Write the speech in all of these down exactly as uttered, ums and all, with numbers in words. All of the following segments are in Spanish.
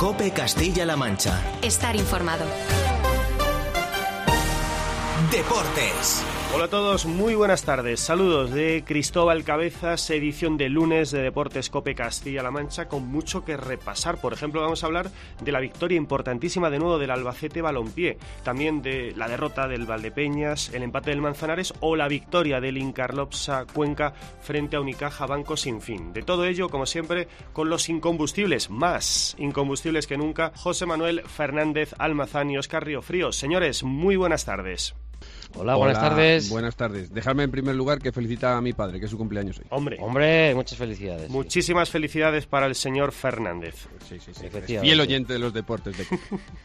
COPE Castilla-La Mancha. Estar informado. Deportes. Hola a todos, muy buenas tardes. Saludos de Cristóbal Cabezas, edición de lunes de Deportes COPE Castilla-La Mancha, con mucho que repasar. Por ejemplo, vamos a hablar de la victoria importantísima de nuevo del Albacete Balompié, también de la derrota del Valdepeñas, el empate del Manzanares o la victoria del Incarlopsa Cuenca frente a Unicaja Banco Sin Fin. De todo ello, como siempre, con los incombustibles, más incombustibles que nunca, José Manuel Fernández Almazán y Óscar Riofríos. Señores, muy buenas tardes. Hola, buenas Hola, tardes. Buenas tardes. Dejadme en primer lugar que felicita a mi padre, que es su cumpleaños hoy. Hombre, Hombre, muchas felicidades. Muchísimas sí. felicidades para el señor Fernández. Sí, sí, sí. Fiel oyente de los deportes. De...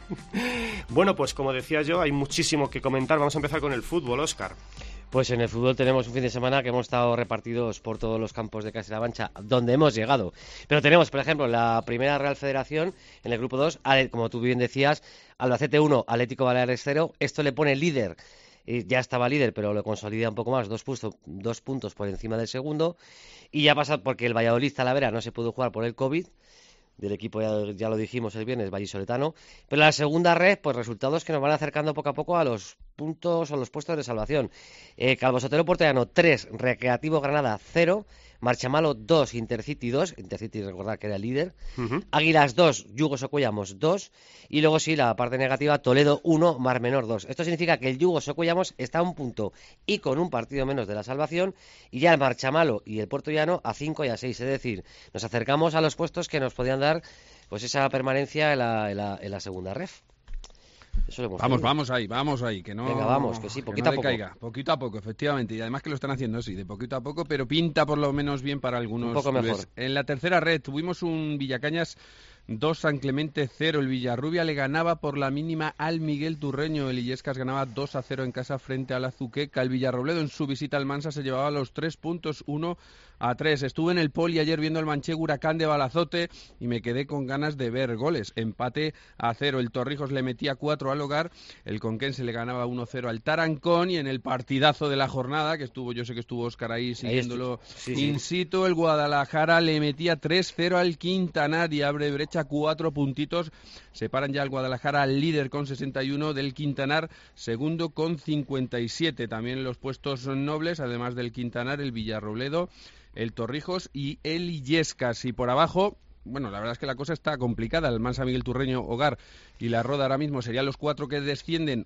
Bueno, pues como decía yo, hay muchísimo que comentar. Vamos a empezar con el fútbol, Óscar. Pues en el fútbol tenemos un fin de semana que hemos estado repartidos por todos los campos de Castilla-La Mancha, donde hemos llegado. Pero tenemos, por ejemplo, la primera Real Federación, en el grupo dos, como tú bien decías, Albacete uno, Atlético Baleares cero. Esto le pone líder. Ya estaba líder, pero lo consolida un poco más, dos, puesto, dos puntos por encima del segundo. Y ya pasa porque el Valladolid Talavera no se pudo jugar por el COVID, del equipo ya, ya lo dijimos el viernes, vallisoletano. Pero la segunda red, pues resultados que nos van acercando poco a poco a los puntos o los puestos de salvación. Eh, Calvo Sotelo Portellano tres, Recreativo Granada cero, Marchamalo dos, Intercity dos, Intercity recordad que era el líder, uh-huh. Águilas dos, Yugo Socuellamos dos, y luego sí, la parte negativa, Toledo uno, Mar Menor dos. Esto significa que el Yugo Socuellamos está a un punto y con un partido menos de la salvación, y ya el Marchamalo y el Puerto Llano a cinco y a seis, es decir, nos acercamos a los puestos que nos podían dar pues esa permanencia en la, en la, en la segunda ref. Eso lo hemos vamos, tenido. vamos ahí, vamos ahí, que no... Venga, vamos, que sí, poquito que no a poco. Caiga. Poquito a poco, efectivamente, y además que lo están haciendo así, de poquito a poco, pero pinta por lo menos bien para algunos. Un poco mejor. Clubes. En la tercera red tuvimos un Villacañas dos, San Clemente cero, el Villarrubia le ganaba por la mínima al Miguel Turreño, el Illescas ganaba dos a cero en casa frente al Azuqueca, el Villarrobledo en su visita al Mansa se llevaba los tres puntos, uno a tres. Estuve en el Poli ayer viendo el Manchego Huracán de Balazote y me quedé con ganas de ver goles. Empate a cero. El Torrijos le metía cuatro al Hogar. El Conquense le ganaba uno cero al Tarancón. Y en el partidazo de la jornada, que estuvo, yo sé que estuvo Óscar ahí siguiéndolo sí, sí. in situ, el Guadalajara le metía tres cero al Quintanar y abre brecha cuatro puntitos. Separan ya al Guadalajara al líder con sesenta y uno del Quintanar, segundo con cincuenta y siete. También los puestos nobles, además del Quintanar, el Villarrobledo, el Torrijos y el Illescas. Y por abajo, bueno, la verdad es que la cosa está complicada. El Mansa, Miguel Turreño, Hogar y la Roda ahora mismo serían los cuatro que descienden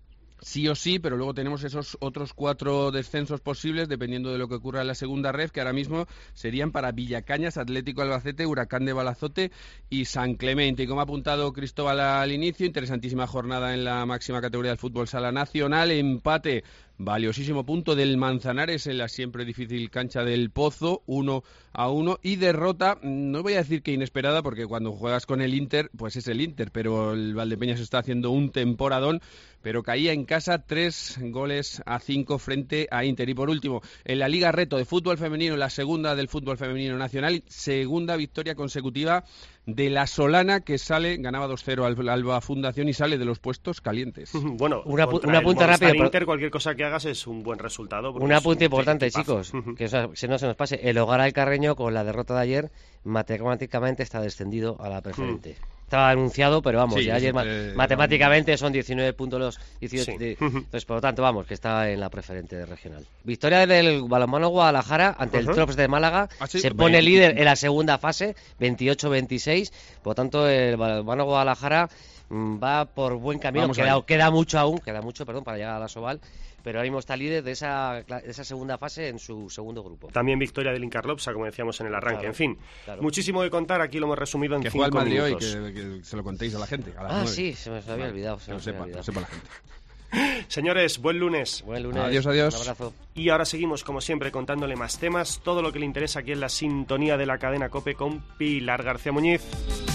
sí o sí, pero luego tenemos esos otros cuatro descensos posibles dependiendo de lo que ocurra en la segunda red, que ahora mismo serían para Villacañas, Atlético Albacete, Huracán de Balazote y San Clemente. Y como ha apuntado Cristóbal al inicio, interesantísima jornada en la máxima categoría del fútbol sala nacional, empate, valiosísimo punto del Manzanares en la siempre difícil cancha del Pozo, uno a uno, y derrota, no voy a decir que inesperada, porque cuando juegas con el Inter, pues es el Inter, pero el Valdepeñas está haciendo un temporadón, pero caía en casa tres goles a cinco frente a Inter. Y por último, en la Liga Reto de fútbol femenino, la segunda del fútbol femenino nacional, segunda victoria consecutiva de la Solana, que sale, ganaba dos cero al Alba Fundación y sale de los puestos calientes. Bueno, una, una punta rápida. Inter, cualquier cosa que hagas es un buen resultado. Un apunte importante, chicos, que no se nos pase. El Hogar Alcarreño, con la derrota de ayer, matemáticamente está descendido a la preferente. Mm. Estaba anunciado, pero vamos, sí, ya ayer te... matemáticamente son diecinueve puntos los dieciocho. Sí. De, entonces, por lo tanto, vamos, que está en la preferente de regional. Victoria del balonmano Guadalajara ante uh-huh. el Trops de Málaga. ¿Ah, sí? Se pone Bien. líder en la segunda fase, veintiocho veintiséis. Por lo tanto, el balonmano Guadalajara mmm, va por buen camino. Queda, queda mucho aún, queda mucho, perdón, para llegar a la Soval. Pero ahora mismo está líder de esa, de esa segunda fase en su segundo grupo. También victoria del Incarlopsa, como decíamos en el arranque. Claro, en fin, claro. muchísimo que contar. Aquí lo hemos resumido en que cinco Madrid minutos. Hoy, que, que se lo contéis a la gente. A las ah, nueve. sí, se me había vale. olvidado. Se que me lo sepa, olvidado. lo sepa la gente. Señores, buen lunes. Buen lunes. Adiós, adiós. Un abrazo. Y ahora seguimos, como siempre, contándole más temas, todo lo que le interesa aquí en la sintonía de la cadena COPE con Pilar García Muñiz.